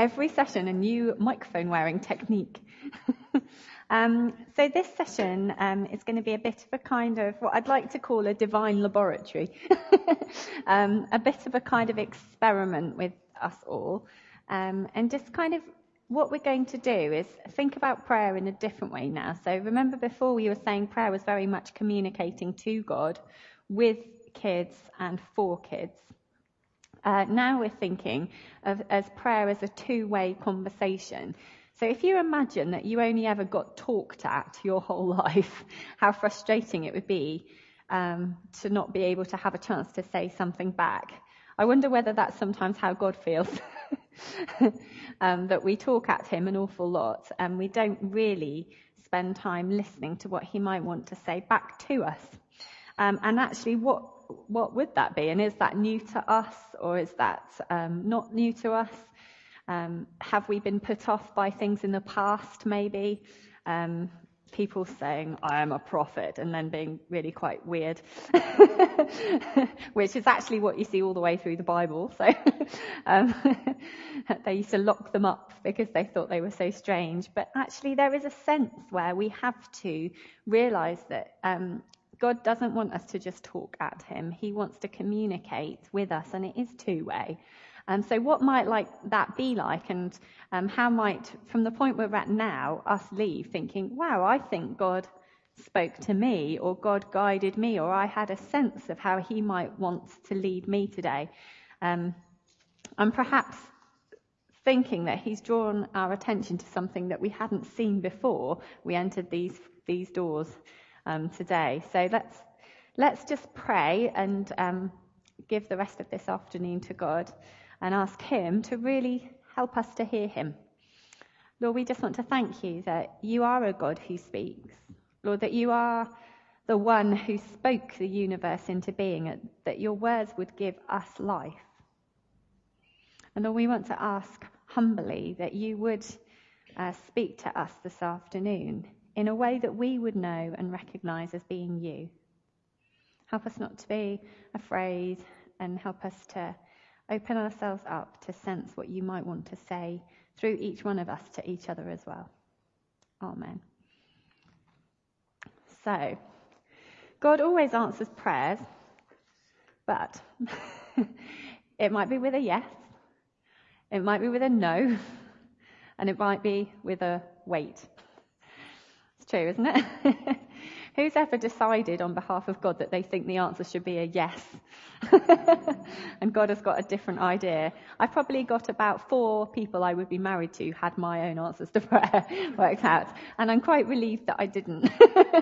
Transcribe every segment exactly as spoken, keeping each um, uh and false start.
every session a new microphone wearing technique. um, so this session um, is going to be a bit of a kind of what I'd like to call a divine laboratory. um, a bit of a kind of experiment with us all. Um, and just kind of what we're going to do is think about prayer in a different way now. So remember before we were saying prayer was very much communicating to God with kids and for kids. Uh, now we're thinking of as prayer as a two-way conversation. So if you imagine that you only ever got talked at your whole life, how frustrating it would be um, to not be able to have a chance to say something back. I wonder whether that's sometimes how God feels. um, that we talk at him an awful lot and we don't really spend time listening to what he might want to say back to us. Um, and actually, what what would that be? And is that new to us, or is that um, not new to us? Um, have we been put off by things in the past, maybe? Um, people saying, I am a prophet, and then being really quite weird, which is actually what you see all the way through the Bible. So um, they used to lock them up because they thought they were so strange. But actually, there is a sense where we have to realize that um, God doesn't want us to just talk at him. He wants to communicate with us, and it is two-way. And so what might like that be like, and um, how might, from the point we're at now, us leave thinking, wow, I think God spoke to me, or God guided me, or I had a sense of how he might want to lead me today. Um, and perhaps thinking that he's drawn our attention to something that we hadn't seen before we entered these these doors um, today. So let's let's just pray and um, give the rest of this afternoon to God and ask him to really help us to hear him. Lord, we just want to thank you that you are a God who speaks. Lord, that you are the one who spoke the universe into being, that your words would give us life. And Lord, we want to ask humbly that you would uh, speak to us this afternoon in a way that we would know and recognize as being you. Help us not to be afraid, and help us to open ourselves up to sense what you might want to say through each one of us to each other as well. Amen. So, God always answers prayers, but it might be with a yes, it might be with a no, and it might be with a wait. It's true, isn't it? Who's ever decided on behalf of God that they think the answer should be a yes? And God has got a different idea. I've probably got about four people I would be married to had my own answers to prayer worked out. And I'm quite relieved that I didn't.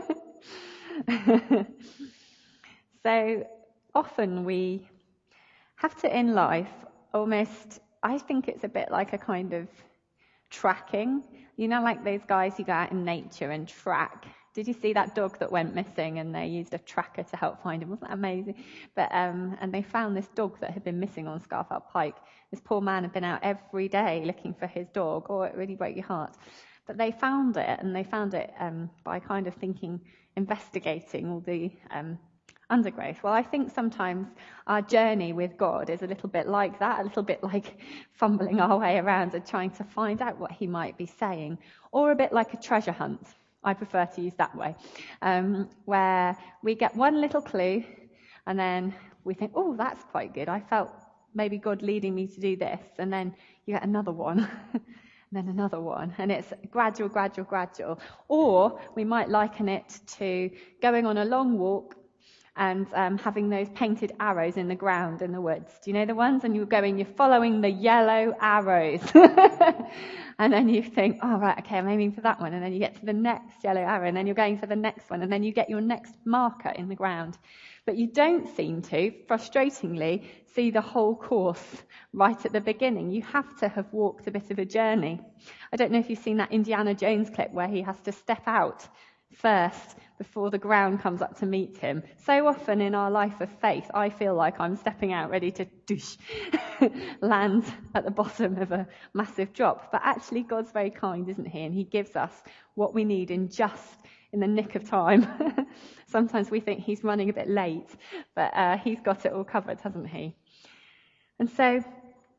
So often we have to, in life, almost, I think it's a bit like a kind of tracking. You know, like those guys who go out in nature and track. Did you see that dog that went missing and they used a tracker to help find him? Wasn't that amazing? But um, and they found this dog that had been missing on Scarfell Pike. This poor man had been out every day looking for his dog. Oh, it really broke your heart. But they found it, and they found it um, by kind of thinking, investigating all the um, undergrowth. Well, I think sometimes our journey with God is a little bit like that, a little bit like fumbling our way around and trying to find out what he might be saying, or a bit like a treasure hunt. I prefer to use that way, um, where we get one little clue and then we think, oh, that's quite good. I felt maybe God leading me to do this. And then you get another one, and then another one. And it's gradual, gradual, gradual. Or we might liken it to going on a long walk and um, having those painted arrows in the ground in the woods. Do you know the ones? And you're going, you're following the yellow arrows. And then you think, oh, right, okay, I'm aiming for that one. And then you get to the next yellow arrow, and then you're going for the next one. And then you get your next marker in the ground. But you don't seem to, frustratingly, see the whole course right at the beginning. You have to have walked a bit of a journey. I don't know if you've seen that Indiana Jones clip where he has to step out first before the ground comes up to meet him. So often in our life of faith, I feel like I'm stepping out ready to doosh, land at the bottom of a massive drop. But actually God's very kind, isn't he? And he gives us what we need in just in the nick of time. Sometimes we think he's running a bit late, but uh, he's got it all covered, hasn't he? And so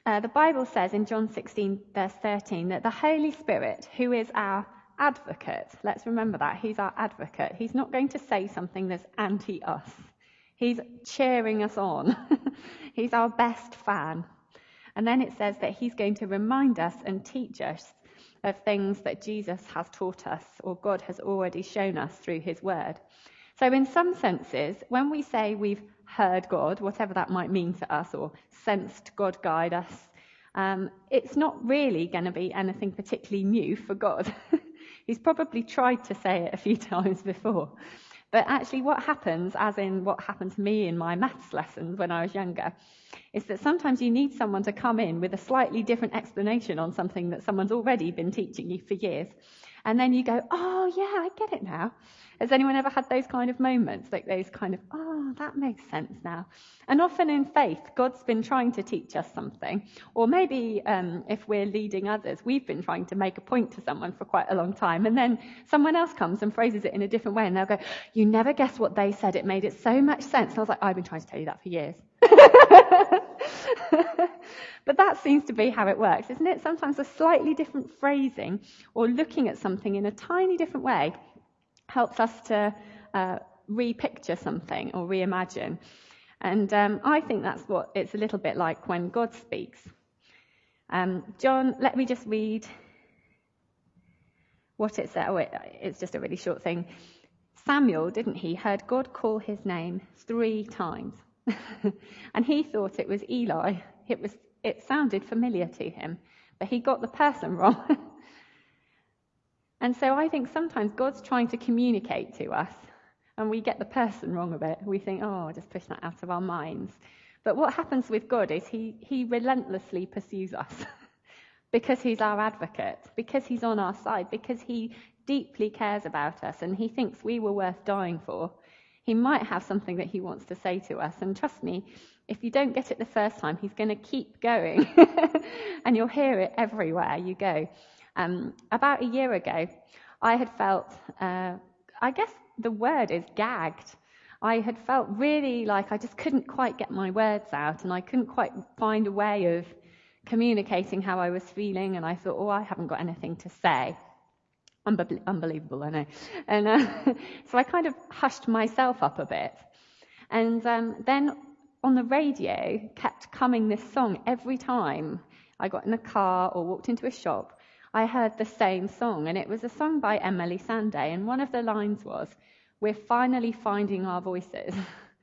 Uh, the Bible says in John sixteen, verse thirteen, that the Holy Spirit, who is our advocate, let's remember that, he's our advocate. He's not going to say something that's anti-us. He's cheering us on. He's our best fan. And then it says that he's going to remind us and teach us of things that Jesus has taught us or God has already shown us through his word. So in some senses, when we say we've heard God, whatever that might mean to us, or sensed God guide us, um, it's not really going to be anything particularly new for God. He's probably tried to say it a few times before. But actually what happens, as in what happened to me in my maths lessons when I was younger, is that sometimes you need someone to come in with a slightly different explanation on something that someone's already been teaching you for years. And then you go, oh yeah, I get it now. Has anyone ever had those kind of moments, like those kind of, oh, that makes sense now? And often in faith, God's been trying to teach us something. Or maybe um, if we're leading others, we've been trying to make a point to someone for quite a long time. And then someone else comes and phrases it in a different way. And they'll go, you never guess what they said. It made it so much sense. And I was like, I've been trying to tell you that for years. But that seems to be how it works, isn't it? Sometimes a slightly different phrasing or looking at something in a tiny different way helps us to uh, re-picture something or reimagine. And um, I think that's what it's a little bit like when God speaks. Um, John, let me just read what it said. Oh, it, it's just a really short thing. Samuel, didn't he, heard God call his name three times. And he thought it was Eli. It was. It sounded familiar to him, but he got the person wrong. And so I think sometimes God's trying to communicate to us, and we get the person wrong a bit. We think, oh, just push that out of our minds. But what happens with God is he, he relentlessly pursues us because he's our advocate, because he's on our side, because he deeply cares about us, and he thinks we were worth dying for. He might have something that he wants to say to us. And trust me, if you don't get it the first time, he's going to keep going. And you'll hear it everywhere you go. Um, about a year ago, I had felt, uh, I guess the word is gagged. I had felt really like I just couldn't quite get my words out, and I couldn't quite find a way of communicating how I was feeling. And I thought, oh, I haven't got anything to say. Unbe- unbelievable, I know. And uh, so I kind of hushed myself up a bit. And um, then on the radio kept coming this song every time I got in a car or walked into a shop. I heard the same song, and it was a song by Emily Sandé, and one of the lines was, we're finally finding our voices.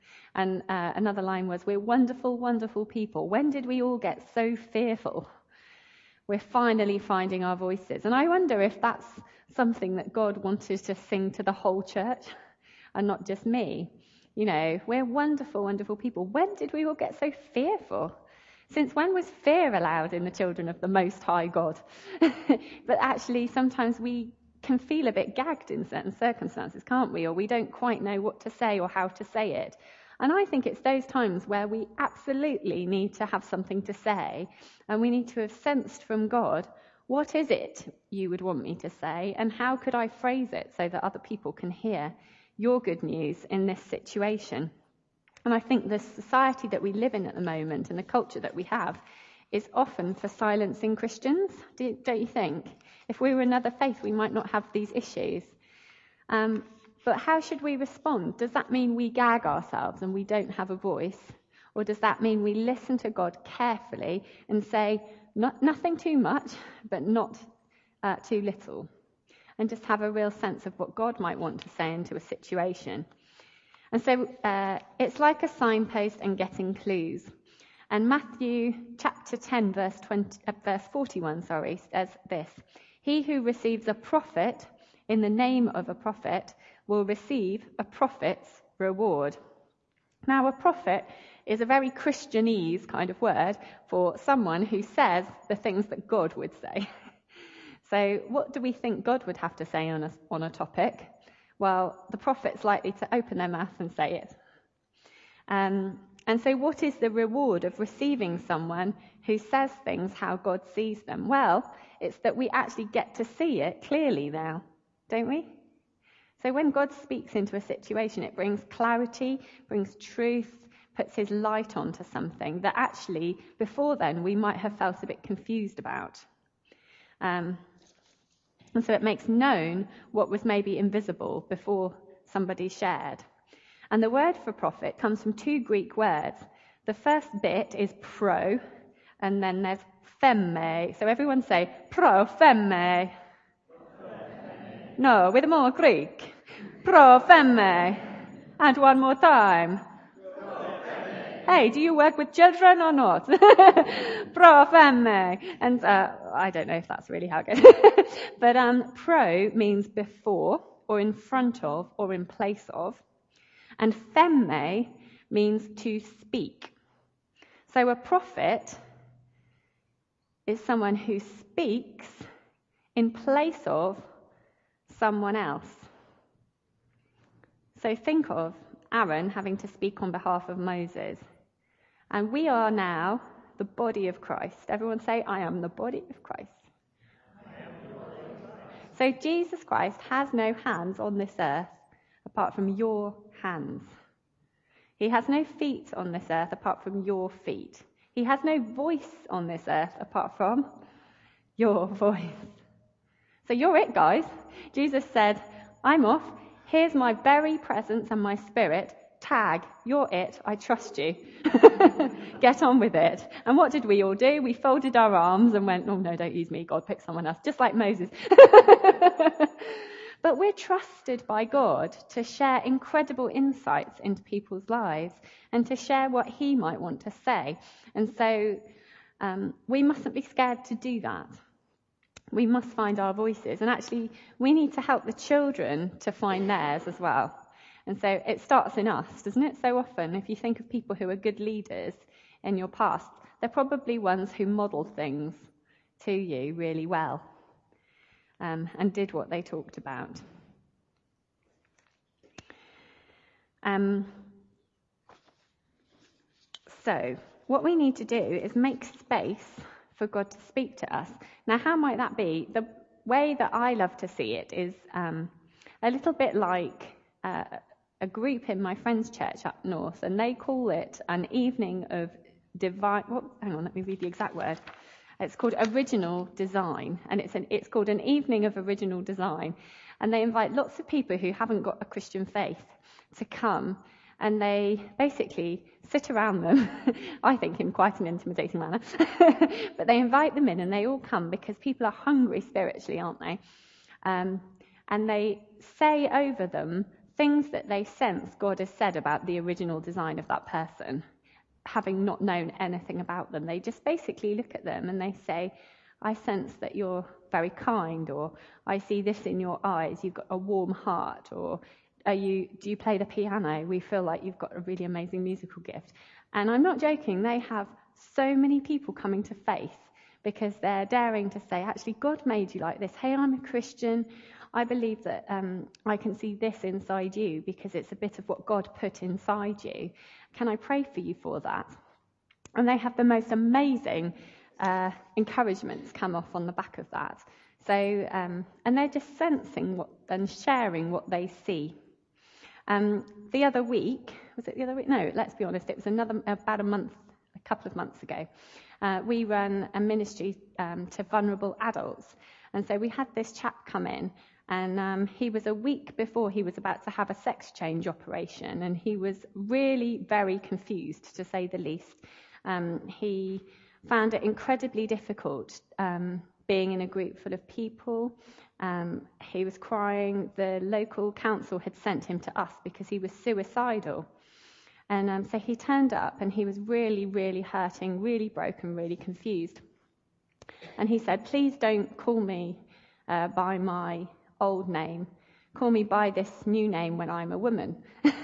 And uh, another line was, we're wonderful, wonderful people. When did we all get so fearful? We're finally finding our voices. And I wonder if that's something that God wanted to sing to the whole church and not just me. You know, we're wonderful, wonderful people. When did we all get so fearful? Since when was fear allowed in the children of the Most High God? But actually, sometimes we can feel a bit gagged in certain circumstances, can't we? Or we don't quite know what to say or how to say it. And I think it's those times where we absolutely need to have something to say, and we need to have sensed from God, what is it you would want me to say, and how could I phrase it so that other people can hear your good news in this situation? And I think the society that we live in at the moment and the culture that we have is often for silencing Christians, don't you think? If we were another faith, we might not have these issues. Um, but how should we respond? Does that mean we gag ourselves and we don't have a voice? Or does that mean we listen to God carefully and say, not, nothing too much, but not uh, too little? And just have a real sense of what God might want to say into a situation. And so uh, it's like a signpost and getting clues. And Matthew chapter ten, verse twenty, uh, verse forty-one, sorry, says this: he who receives a prophet in the name of a prophet will receive a prophet's reward. Now, a prophet is a very Christianese kind of word for someone who says the things that God would say. So what do we think God would have to say on a, on a topic? Well, the prophet's likely to open their mouth and say it. Um, and so what is the reward of receiving someone who says things how God sees them? Well, it's that we actually get to see it clearly now, don't we? So when God speaks into a situation, it brings clarity, brings truth, puts his light onto something that actually before then we might have felt a bit confused about. Um, and so it makes known what was maybe invisible before somebody shared. And the word for prophet comes from two Greek words. The first bit is pro, and then there's femme. So everyone say pro femme. No, with more Greek. Pro femme. And one more time. Hey, do you work with children or not? Pro femme. And uh, I don't know if that's really how it goes. But um, pro means before, or in front of, or in place of. And femme means to speak. So a prophet is someone who speaks in place of someone else. So think of Aaron having to speak on behalf of Moses. And we are now the body of Christ. Everyone say, I am the body of Christ. So Jesus Christ has no hands on this earth apart from your hands. He has no feet on this earth apart from your feet. He has no voice on this earth apart from your voice. So you're it, guys. Jesus said, I'm off. Here's my very presence and my spirit. Tag, you're it. I trust you. Get on with it. And what did we all do? We folded our arms and went, oh no, don't use me. God, pick someone else. Just like Moses. But we're trusted by God to share incredible insights into people's lives and to share what he might want to say. And so um, we mustn't be scared to do that. We must find our voices. And actually, we need to help the children to find theirs as well. And so it starts in us, doesn't it? So often, if you think of people who are good leaders in your past, they're probably ones who modelled things to you really well. Um, and did what they talked about. Um, so, what we need to do is make space for God to speak to us. Now, how might that be? The way that I love to see it is um, a little bit like uh, a group in my friend's church up north, and they call it an evening of divine... What, hang on, let me read the exact word. It's called Original Design, and it's an, it's called an evening of original design. And they invite lots of people who haven't got a Christian faith to come, and they basically sit around them, I think in quite an intimidating manner, but they invite them in and they all come because people are hungry spiritually, aren't they? Um, and they say over them things that they sense God has said about the original design of that person. Having not known anything about them, they just basically look at them and they say, I sense that you're very kind, or I see this in your eyes, you've got a warm heart, or are you, do you play the piano? We feel like you've got a really amazing musical gift. And I'm not joking, they have so many people coming to faith because they're daring to say, actually, God made you like this. Hey, I'm a Christian. I believe that um, I can see this inside you because it's a bit of what God put inside you. Can I pray for you for that? And they have the most amazing uh, encouragements come off on the back of that. So, um, and they're just sensing what and sharing what they see. Um, the other week, was it the other week? No, let's be honest, it was another about a month, a couple of months ago. Uh, we ran a ministry um, to vulnerable adults. And so we had this chap come in, and um, he was a week before he was about to have a sex change operation, and he was really very confused, to say the least. Um, he found it incredibly difficult um, being in a group full of people. Um, he was crying. The local council had sent him to us because he was suicidal. And um, so he turned up, and he was really, really hurting, really broken, really confused. And he said, please don't call me uh, by my old name. Call me by this new name when I'm a woman.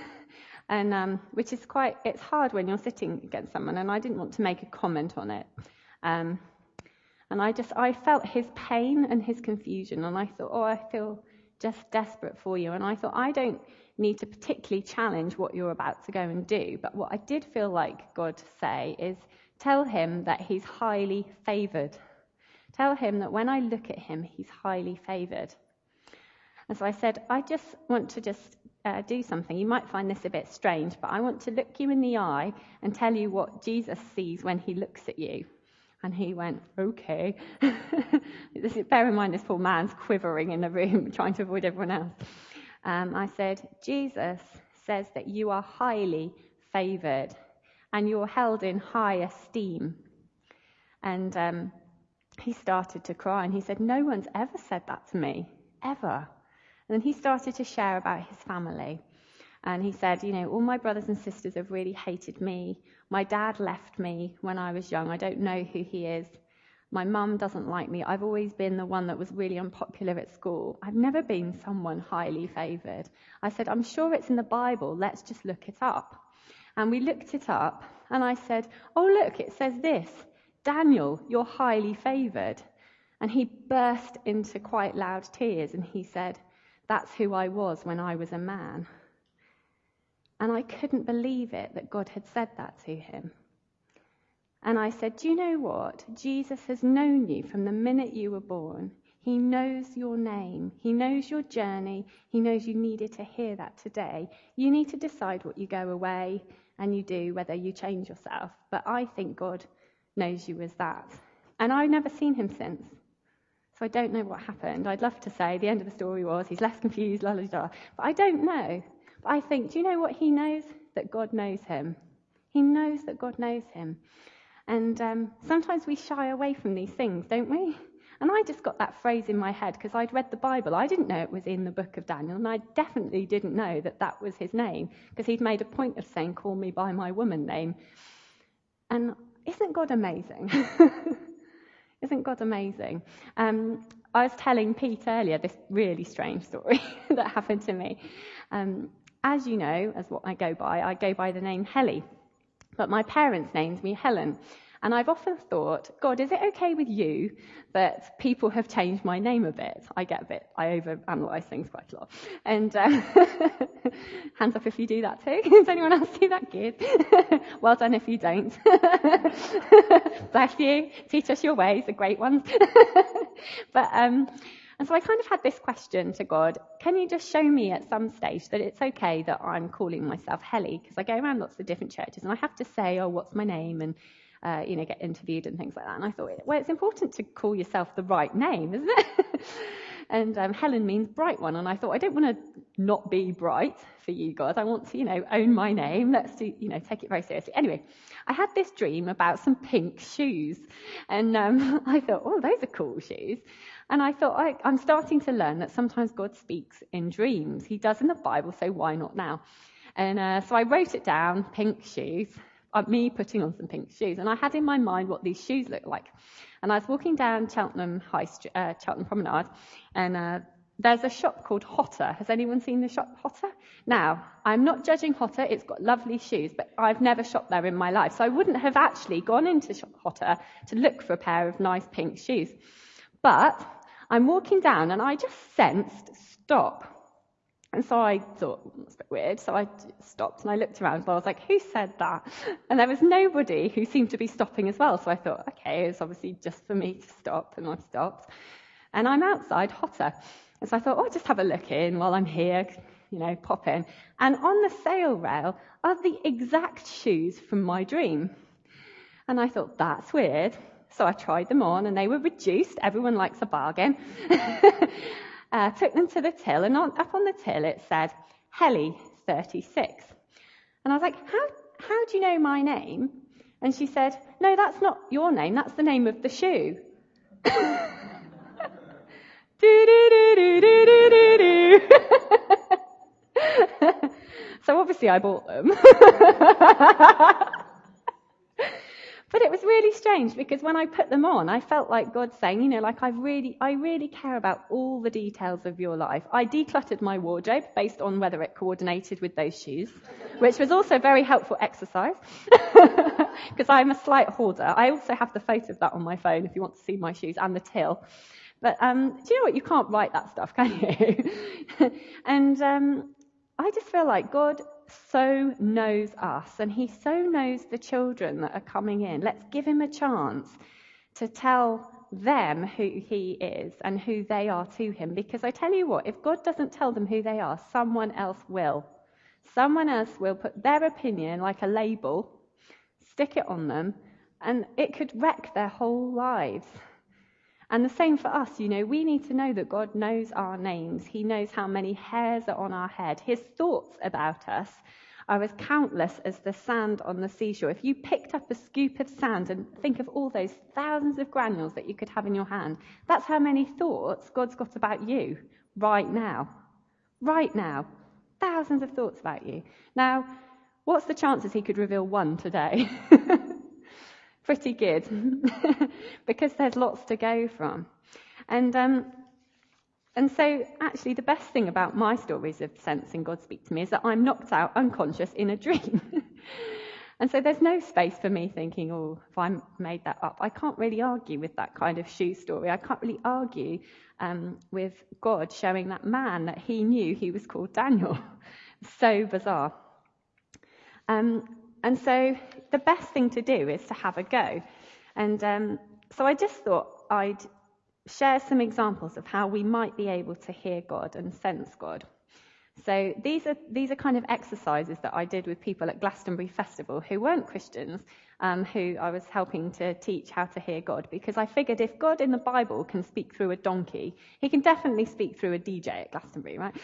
and um, which is quite, it's hard when you're sitting against someone, and I didn't want to make a comment on it. Um, and I just, I felt his pain and his confusion, and I thought, oh, I feel just desperate for you. And I thought, I don't need to particularly challenge what you're about to go and do, but what I did feel like God say is, tell him that he's highly favoured. Tell him that when I look at him, he's highly favoured. And so I said, I just want to just uh, do something. You might find this a bit strange, but I want to look you in the eye and tell you what Jesus sees when he looks at you. And he went, okay. This is, bear in mind, this poor man's quivering in the room, trying to avoid everyone else. Um, I said, Jesus says that you are highly favoured and you're held in high esteem. And um, he started to cry and he said, no one's ever said that to me, ever. And then he started to share about his family. And he said, you know, all my brothers and sisters have really hated me. My dad left me when I was young. I don't know who he is. My mum doesn't like me. I've always been the one that was really unpopular at school. I've never been someone highly favoured. I said, I'm sure it's in the Bible. Let's just look it up. And we looked it up. And I said, oh, look, it says this. Daniel, you're highly favoured. And he burst into quite loud tears. And he said, that's who I was when I was a man. And I couldn't believe it that God had said that to him. And I said, do you know what? Jesus has known you from the minute you were born. He knows your name. He knows your journey. He knows you needed to hear that today. You need to decide what you go away and you do, whether you change yourself. But I think God knows you as that. And I've never seen him since. So I don't know what happened. I'd love to say the end of the story was he's less confused, la la la. But I don't know. But I think, do you know what he knows? That God knows him. He knows that God knows him. And um, sometimes we shy away from these things, don't we? And I just got that phrase in my head because I'd read the Bible. I didn't know it was in the book of Daniel, and I definitely didn't know that that was his name because he'd made a point of saying, call me by my woman name. And isn't God amazing? Isn't God amazing? Um, I was telling Pete earlier this really strange story that happened to me. Um, as you know, as what I go by, I go by the name Helly. But my parents named me Helen. And I've often thought, God, is it okay with you that people have changed my name a bit? I get a bit, I overanalyze things quite a lot. And um, hands up if you do that too. Does anyone else do that? Good. Well done if you don't. Bless you. Teach us your ways, the great ones. But um, and so I kind of had this question to God, can you just show me at some stage that it's okay that I'm calling myself Helly? Because I go around lots of different churches and I have to say, oh, what's my name? And Uh, you know, get interviewed and things like that. And I thought, well, it's important to call yourself the right name, isn't it? And um, Helen means bright one. And I thought, I don't want to not be bright for you, God. I want to, you know, own my name. Let's do, you know, take it very seriously. Anyway, I had this dream about some pink shoes. And um, I thought, oh, those are cool shoes. And I thought, I, I'm starting to learn that sometimes God speaks in dreams. He does in the Bible, so why not now? And uh, so I wrote it down, pink shoes. Uh, me putting on some pink shoes, and I had in my mind what these shoes looked like. And I was walking down Cheltenham High Street, uh, Cheltenham Promenade, and uh, there's a shop called Hotter. Has anyone seen the shop Hotter? Now, I'm not judging Hotter. It's got lovely shoes, but I've never shopped there in my life, so I wouldn't have actually gone into shop Hotter to look for a pair of nice pink shoes. But I'm walking down, and I just sensed stop. And so I thought, well, that's a bit weird. So I stopped and I looked around and I was like, who said that? And there was nobody who seemed to be stopping as well. So I thought, okay, it's obviously just for me to stop. And I've stopped. And I'm outside Hotter. And so I thought, oh, I'll just have a look in while I'm here, you know, pop in. And on the sale rail are the exact shoes from my dream. And I thought, that's weird. So I tried them on and they were reduced. Everyone likes a bargain. Uh, took them to the till, and on, up on the till it said, Helly thirty-six. And I was like, how, how do you know my name? And she said, no, that's not your name, that's the name of the shoe. do, do, do, do, do, do, do. So obviously I bought them. But it was really strange because when I put them on, I felt like God saying, you know, like I really, I really care about all the details of your life. I decluttered my wardrobe based on whether it coordinated with those shoes, which was also very helpful exercise because I'm a slight hoarder. I also have the photo of that on my phone if you want to see my shoes and the till. But um, do you know what? You can't write that stuff, can you? And um, I just feel like God so knows us, and he so knows the children that are coming in. Let's give him a chance to tell them who he is and who they are to him. Because I tell you what, if God doesn't tell them who they are, someone else will. Someone else will put their opinion like a label, stick it on them, and it could wreck their whole lives. And the same for us, you know, we need to know that God knows our names. He knows how many hairs are on our head. His thoughts about us are as countless as the sand on the seashore. If you picked up a scoop of sand and think of all those thousands of granules that you could have in your hand, that's how many thoughts God's got about you right now. Right now. Thousands of thoughts about you. Now, what's the chances he could reveal one today? Pretty good. Because there's lots to go from. And um, and so actually the best thing about my stories of sensing God speak to me is that I'm knocked out unconscious in a dream. And so there's no space for me thinking, oh, if I made that up. I can't really argue with that kind of shoe story. I can't really argue um, with God showing that man that he knew he was called Daniel. So bizarre. Um, and so the best thing to do is to have a go. And um, so I just thought I'd share some examples of how we might be able to hear God and sense God. So these are these are kind of exercises that I did with people at Glastonbury Festival who weren't Christians, um, who I was helping to teach how to hear God, because I figured if God in the Bible can speak through a donkey, he can definitely speak through a D J at Glastonbury, right?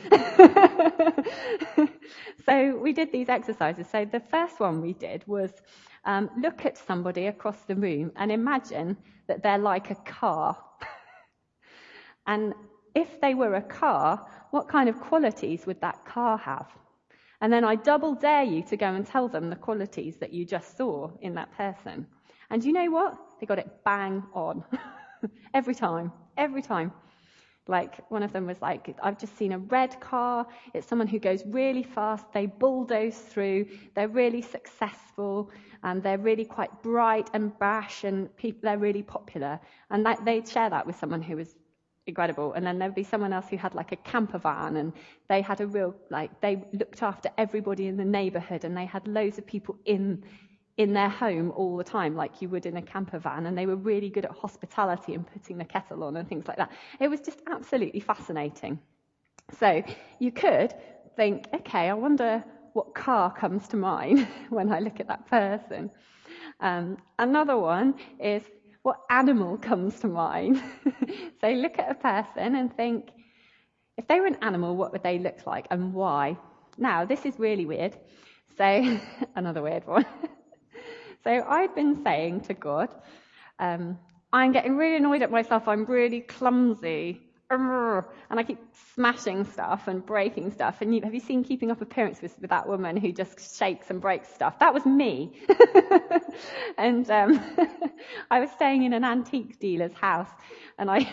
So we did these exercises. So the first one we did was um, look at somebody across the room and imagine that they're like a car. And if they were a car, what kind of qualities would that car have? And then I double dare you to go and tell them the qualities that you just saw in that person. And you know what? They got it bang on. Every time. Every time. Like, one of them was like, I've just seen a red car. It's someone who goes really fast. They bulldoze through. They're really successful. And they're really quite bright and brash. And people, they're really popular. And that, they'd share that with someone who was incredible. And then there'd be someone else who had like a camper van, and they had a real, like, they looked after everybody in the neighborhood, and they had loads of people in in their home all the time, like you would in a camper van, and they were really good at hospitality and putting the kettle on and things like that. It was just absolutely fascinating. So you could think, okay, I wonder what car comes to mind when I look at that person. Um, another one is, what animal comes to mind? So look at a person and think, if they were an animal, what would they look like and why? Now, this is really weird. So, another weird one. So I'd been saying to God, um, I'm getting really annoyed at myself. I'm really clumsy. And I keep smashing stuff and breaking stuff. And you, have you seen Keeping Up Appearances with that woman who just shakes and breaks stuff? That was me. And um, I was staying in an antique dealer's house. And I...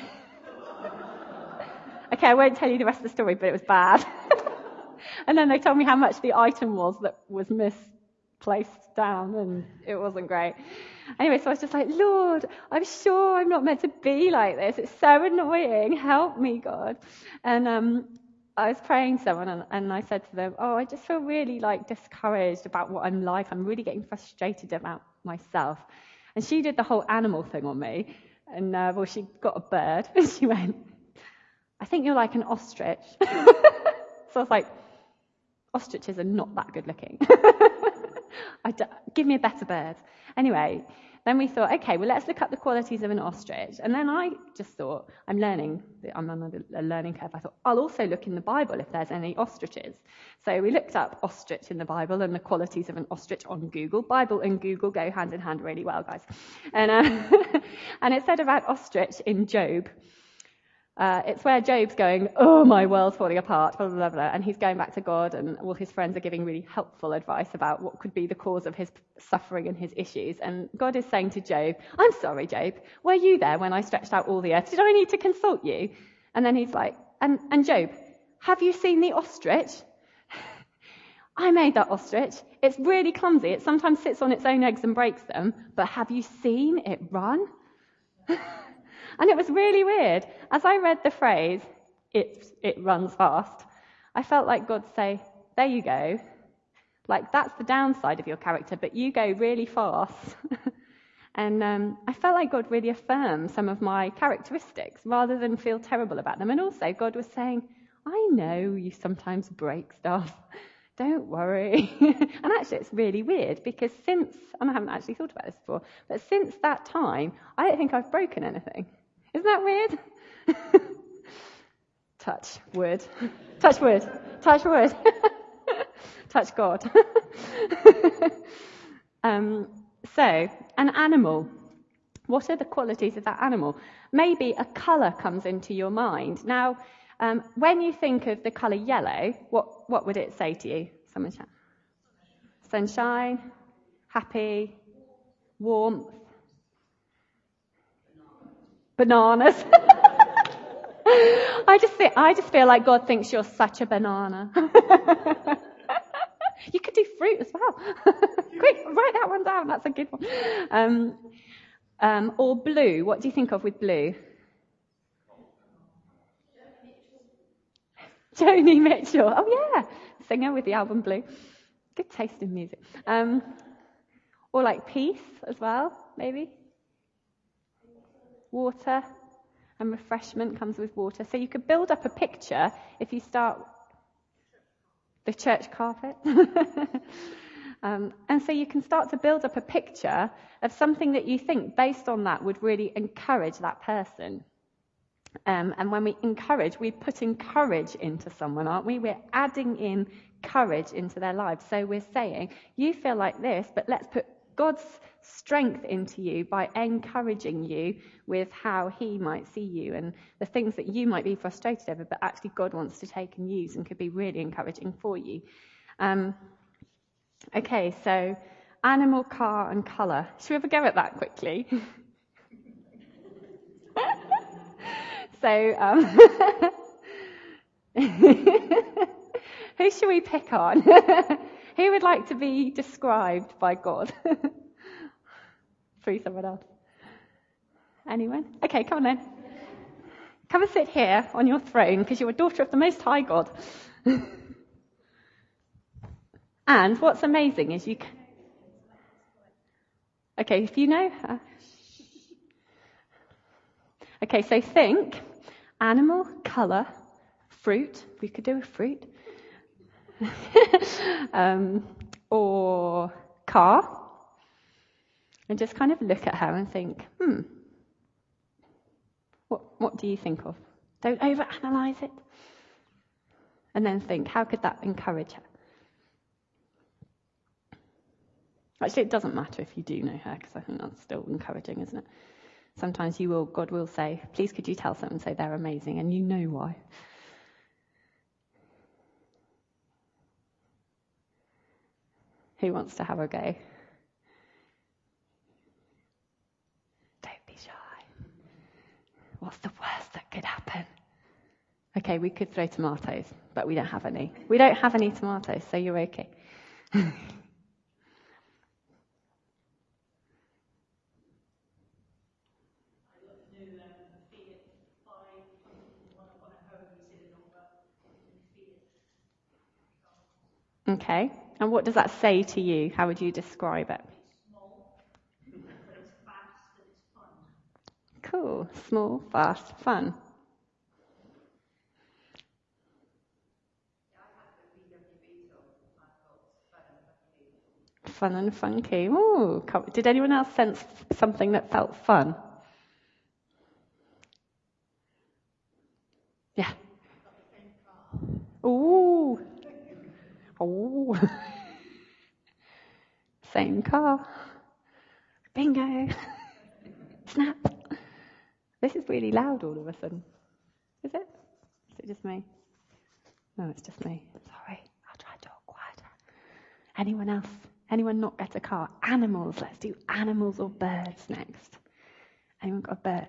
okay, I won't tell you the rest of the story, but it was bad. And then they told me how much the item was that was misplaced down, and it wasn't great. Anyway, so I was just like, Lord, I'm sure I'm not meant to be like this. It's so annoying. Help me, God. And um, I was praying to someone, and, and I said to them, oh, I just feel really like discouraged about what I'm like. I'm really getting frustrated about myself. And she did the whole animal thing on me. And, uh, well, she got a bird, and she went, I think you're like an ostrich. So I was like, ostriches are not that good looking. I d- give me a better bird. Anyway, then we thought, okay, well, let's look up the qualities of an ostrich. And then I just thought, I'm learning, I'm on a learning curve. I thought, I'll also look in the Bible if there's any ostriches. So we looked up ostrich in the Bible and the qualities of an ostrich on Google. Bible and Google go hand in hand really well, guys. And, uh, and it said about ostrich in Job. Uh, it's where Job's going, oh, my world's falling apart, blah, blah, blah, blah, and he's going back to God, and all his friends are giving really helpful advice about what could be the cause of his suffering and his issues. And God is saying to Job, I'm sorry, Job, were you there when I stretched out all the earth? Did I need to consult you? And then he's like, and, and Job, have you seen the ostrich? I made that ostrich. It's really clumsy. It sometimes sits on its own eggs and breaks them, but have you seen it run? And it was really weird. As I read the phrase, it, it runs fast, I felt like God say, there you go. Like, that's the downside of your character, but you go really fast. And um, I felt like God really affirmed some of my characteristics rather than feel terrible about them. And also God was saying, I know you sometimes break stuff. Don't worry. And actually it's really weird because since, and I haven't actually thought about this before, but since that time, I don't think I've broken anything. Isn't that weird? Touch wood. Touch wood. Touch wood. Touch God. um, so, an animal. What are the qualities of that animal? Maybe a colour comes into your mind. Now, um, when you think of the colour yellow, what, what would it say to you? Someone shout. Sunshine, happy, warmth, bananas. I just think, I just feel like God thinks you're such a banana. You could do fruit as well. Quick, write that one down. That's a good one. Um, um, or blue. What do you think of with blue? Joni Mitchell. Oh yeah, singer with the album Blue. Good taste in music. Um, or like peace as well, maybe. Water and refreshment comes with water. So you could build up a picture if you start the church carpet. um, and so you can start to build up a picture of something that you think based on that would really encourage that person. Um, and when we encourage, we're putting courage into someone, aren't we? We're adding in courage into their lives. So we're saying, you feel like this, but let's put God's strength into you by encouraging you with how he might see you and the things that you might be frustrated over, but actually God wants to take and use and could be really encouraging for you. Um, okay, so animal, car, and colour. Should we have a go at that quickly? So, um, who should we pick on? Who would like to be described by God? Through someone else. Anyone? Okay, come on then. Come and sit here on your throne because you're a daughter of the Most High God. And what's amazing is you can... Okay, if you know her. Okay, so think animal, colour, fruit. We could do a fruit. um, or car. And just kind of look at her and think, hmm, what, what do you think of? Don't overanalyze it. And then think, how could that encourage her? Actually, it doesn't matter if you do know her, because I think that's still encouraging, isn't it? Sometimes you will, God will say, please could you tell someone, say they're amazing, and you know why. Who wants to have a go? Don't be shy. What's the worst that could happen? Okay, we could throw tomatoes, but we don't have any. We don't have any tomatoes, so you're okay. Okay, and what does that say to you? How would you describe it? Cool, small, fast, fun. Fun and funky. Ooh, did anyone else sense something that felt fun? Yeah. Ooh. Ooh. Same car. Bingo. Snap. This is really loud all of a sudden. Is it? Is it just me? No, it's just me. Sorry. I'll try to talk quieter. Anyone else? Anyone not get a car? Animals. Let's do animals or birds next. Anyone got a bird?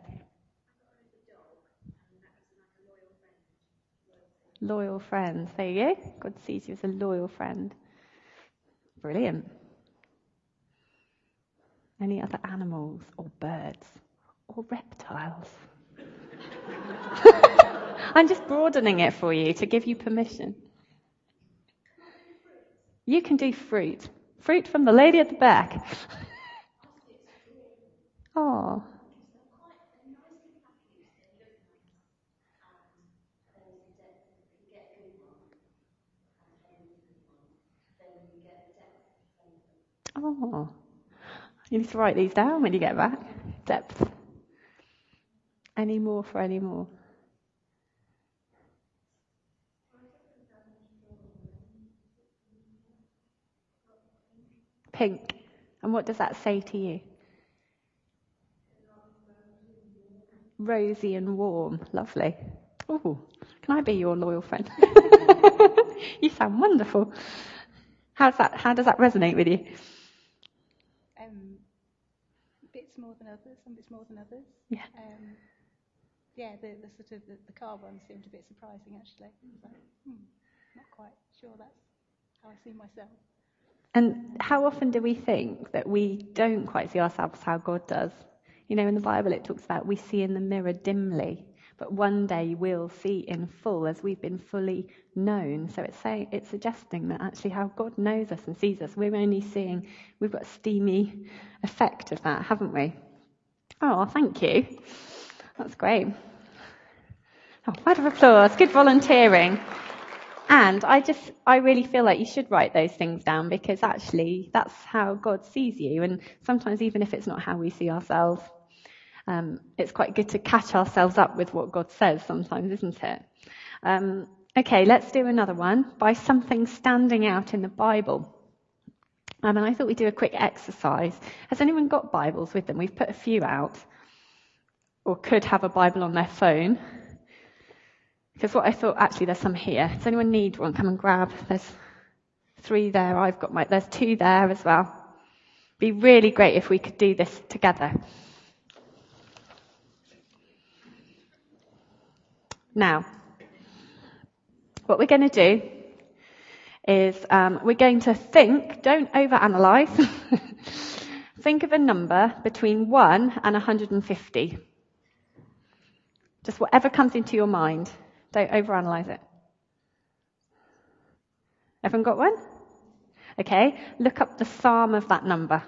Loyal friends. There you go. God sees you as a loyal friend. Brilliant. Any other animals or birds or reptiles? I'm just broadening it for you to give you permission. You can do fruit. Fruit from the lady at the back. Oh, you need to write these down when you get back. Depth. Any more for any more? Pink. And what does that say to you? Rosy and warm. Lovely. Oh, can I be your loyal friend? You sound wonderful. How's that? How does that resonate with you? Um, bits more than others, some bits more than others. Yeah. Um, yeah, the, the sort of the, the car one seemed a bit surprising actually. I was like, hmm, not quite sure that's how I see myself. And how often do we think that we don't quite see ourselves how God does? You know, in the Bible it talks about we see in the mirror dimly, but one day we'll see in full as we've been fully known. So it's saying, it's suggesting that actually how God knows us and sees us, we're only seeing, we've got a steamy effect of that, haven't we? Oh, thank you. That's great. Oh, round of applause. Good volunteering. And I just, I really feel like you should write those things down, because actually that's how God sees you. And sometimes even if it's not how we see ourselves, um, it's quite good to catch ourselves up with what God says sometimes, isn't it? Um, okay, let's do another one. By something standing out in the Bible. Um, and I thought we'd do a quick exercise. Has anyone got Bibles with them? We've put a few out, or could have a Bible on their phone. Because what I thought, actually, there's some here. Does anyone need one? Come and grab. There's three there. I've got my, there's two there as well. Be really great if we could do this together. Now, what we're going to do is um, we're going to think, don't overanalyze, think of a number between one and one hundred fifty. Just whatever comes into your mind. Don't overanalyze it. Everyone got one? Okay, look up the psalm of that number.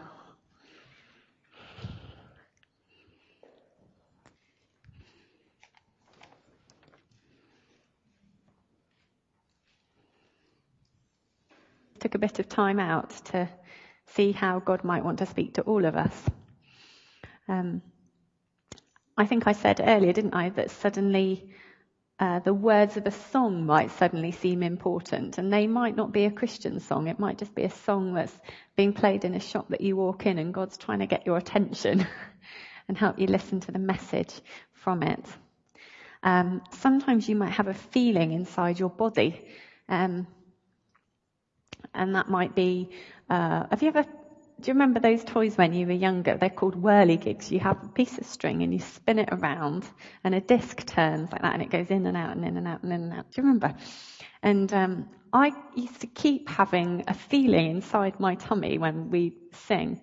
Took a bit of time out to see how God might want to speak to all of us. Um, I think I said earlier, didn't I, that suddenly uh, the words of a song might suddenly seem important, and they might not be a Christian song. It might just be a song that's being played in a shop that you walk in, and God's trying to get your attention and help you listen to the message from it. Um, sometimes you might have a feeling inside your body, um, and that might be, uh, have you ever, do you remember those toys when you were younger? They're called whirligigs. You have a piece of string and you spin it around and a disc turns like that and it goes in and out and in and out and in and out. Do you remember? And um, I used to keep having a feeling inside my tummy when we sing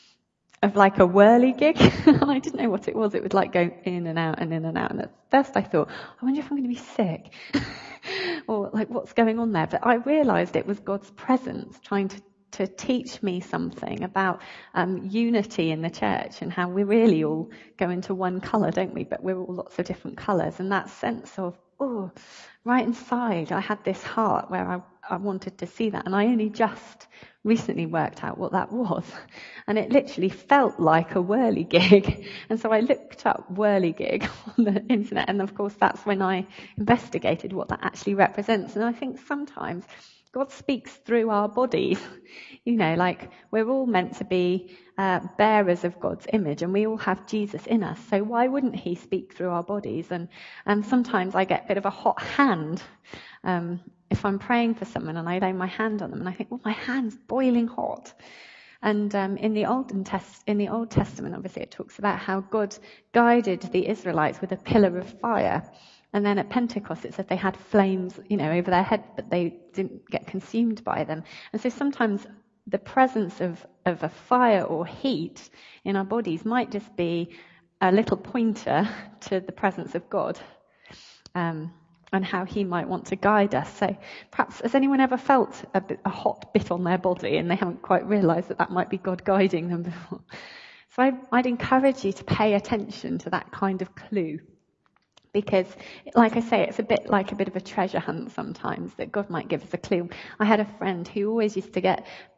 of like a whirligig. And I didn't know what it was. It would like go in and out and in and out. And at first I thought, I wonder if I'm going to be sick. Or like what's going on there? But I realised it was God's presence trying to to teach me something about um, unity in the church and how we really all go into one colour, don't we? But we're all lots of different colours. And that sense of, oh, right inside, I had this heart where I, I wanted to see that. And I only just recently worked out what that was. And it literally felt like a whirligig. And so I looked up whirligig on the internet. And of course, that's when I investigated what that actually represents. And I think sometimes God speaks through our bodies. You know, like we're all meant to be uh, bearers of God's image, and we all have Jesus in us. So why wouldn't he speak through our bodies? And, and sometimes I get a bit of a hot hand um, if I'm praying for someone and I lay my hand on them and I think, well, my hand's boiling hot. And um, in the Old Test, in the Old Testament, obviously, it talks about how God guided the Israelites with a pillar of fire. And then at Pentecost, it said they had flames, you know, over their head, but they didn't get consumed by them. And so sometimes the presence of, of a fire or heat in our bodies might just be a little pointer to the presence of God, um, and how he might want to guide us. So perhaps, has anyone ever felt a, bit, a hot bit on their body and they haven't quite realised that that might be God guiding them before? So I, I'd encourage you to pay attention to that kind of clue. Because, like I say, it's a bit like a bit of a treasure hunt sometimes, that God might give us a clue. I had a friend who always used to get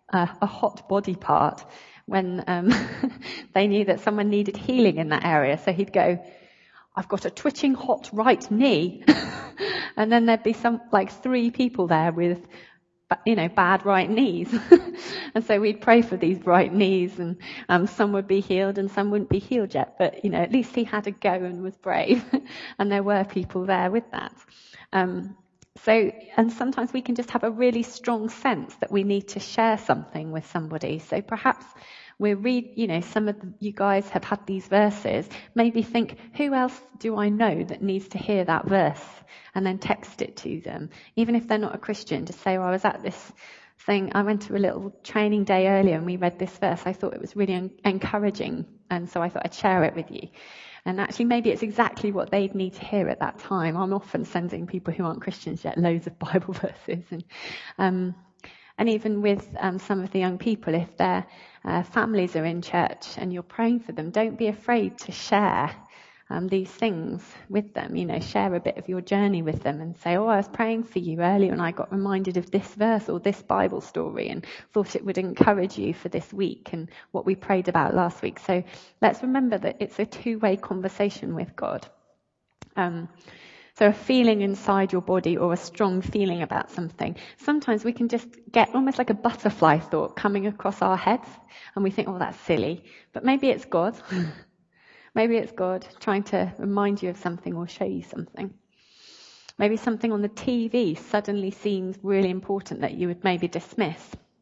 a, a hot body part when um, they knew that someone needed healing in that area. So he'd go, I've got a twitching hot right knee. And then there'd be some, like three people there with, you know, bad right knees. And so we'd pray for these right knees, and um, some would be healed and some wouldn't be healed yet. But, you know, at least he had a go and was brave. And there were people there with that. Um, so, and sometimes we can just have a really strong sense that we need to share something with somebody. So perhaps we read, you know, some of the, you guys have had these verses. Maybe think, who else do I know that needs to hear that verse? And then text it to them. Even if they're not a Christian, just say, well, I was at this thing, I went to a little training day earlier and we read this verse. I thought it was really en- encouraging. And so I thought I'd share it with you. And actually, maybe it's exactly what they'd need to hear at that time. I'm often sending people who aren't Christians yet loads of Bible verses. And, um, and even with um, some of the young people, if their uh, families are in church and you're praying for them, don't be afraid to share um, these things with them. You know, share a bit of your journey with them and say, oh, I was praying for you earlier and I got reminded of this verse or this Bible story and thought it would encourage you for this week and what we prayed about last week. So let's remember that it's a two-way conversation with God. Um, So a feeling inside your body or a strong feeling about something. Sometimes we can just get almost like a butterfly thought coming across our heads and we think, oh, that's silly. But maybe it's God. Maybe it's God trying to remind you of something or show you something. Maybe something on the T V suddenly seems really important that you would maybe dismiss.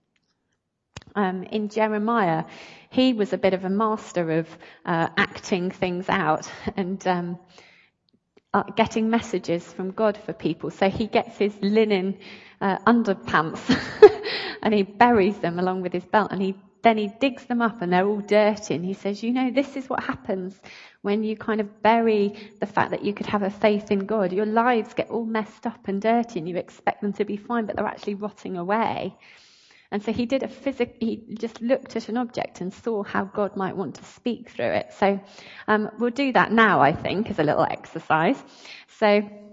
Um, in Jeremiah, he was a bit of a master of uh, acting things out and um Uh, getting messages from God for people. So he gets his linen uh, underpants and he buries them along with his belt, and he then he digs them up and they're all dirty, and he says, you know, this is what happens when you kind of bury the fact that you could have a faith in God. Your lives get all messed up and dirty and you expect them to be fine, but they're actually rotting away. And so he did a physic, he just looked at an object and saw how God might want to speak through it. So um, we'll do that now, I think, as a little exercise. So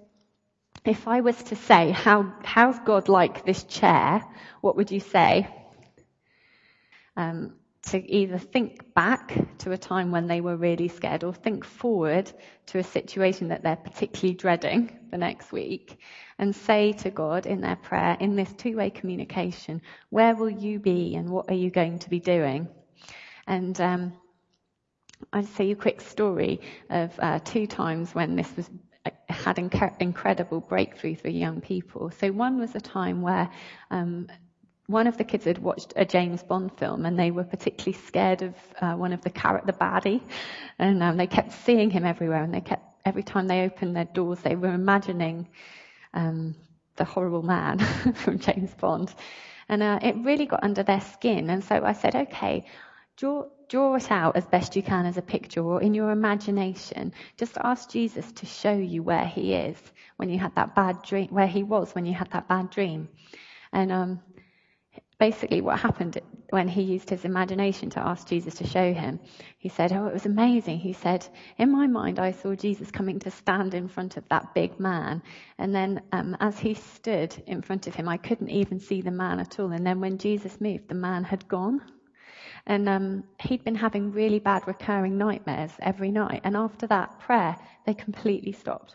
if I was to say, how how's God like this chair, what would you say? Um, to either think back to a time when they were really scared or think forward to a situation that they're particularly dreading the next week and say to God in their prayer, in this two-way communication, where will you be and what are you going to be doing? And um, I'll tell you a quick story of uh, two times when this was had inc- incredible breakthrough for young people. So one was a time where um, one of the kids had watched a James Bond film and they were particularly scared of uh, one of the character, the baddie, and um, they kept seeing him everywhere, and they kept, every time they opened their doors, they were imagining um, the horrible man from James Bond. And uh, it really got under their skin. And so I said, okay, draw, draw it out as best you can as a picture or in your imagination. Just ask Jesus to show you where he is when you had that bad dream, where he was when you had that bad dream. And um, basically what happened when he used his imagination to ask Jesus to show him, he said, oh, it was amazing. He said, in my mind, I saw Jesus coming to stand in front of that big man. And then um, as he stood in front of him, I couldn't even see the man at all. And then when Jesus moved, the man had gone. And um, he'd been having really bad recurring nightmares every night. And after that prayer, they completely stopped.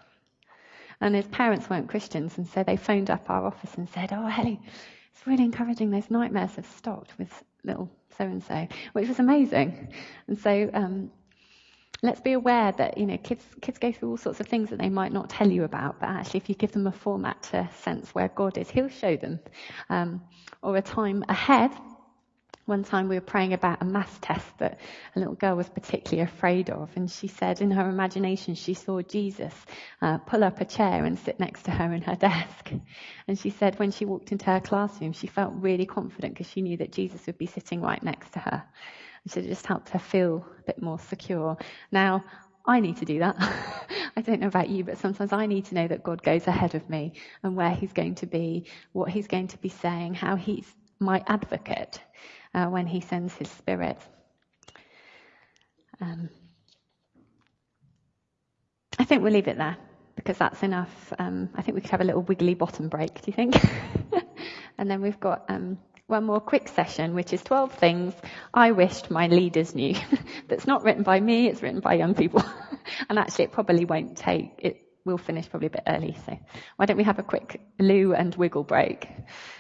And his parents weren't Christians, and so they phoned up our office and said, oh, Ellie, it's really encouraging. Those nightmares have stopped with little so-and-so, which was amazing. And so um, let's be aware that, you know, kids kids go through all sorts of things that they might not tell you about, but actually if you give them a format to sense where God is, he'll show them. Um, or a time ahead. One time we were praying about a maths test that a little girl was particularly afraid of, and she said in her imagination she saw Jesus uh, pull up a chair and sit next to her in her desk. And she said when she walked into her classroom she felt really confident because she knew that Jesus would be sitting right next to her. And so it just helped her feel a bit more secure. Now, I need to do that. I don't know about you, but sometimes I need to know that God goes ahead of me and where he's going to be, what he's going to be saying, how he's my advocate. Uh, when he sends his spirit. Um, I think we'll leave it there because that's enough. Um, I think we could have a little wiggly bottom break, do you think? And then we've got um, one more quick session, which is twelve things I wished my leaders knew. That's not written by me, it's written by young people. And actually it probably won't take, it will finish probably a bit early. So why don't we have a quick loo and wiggle break?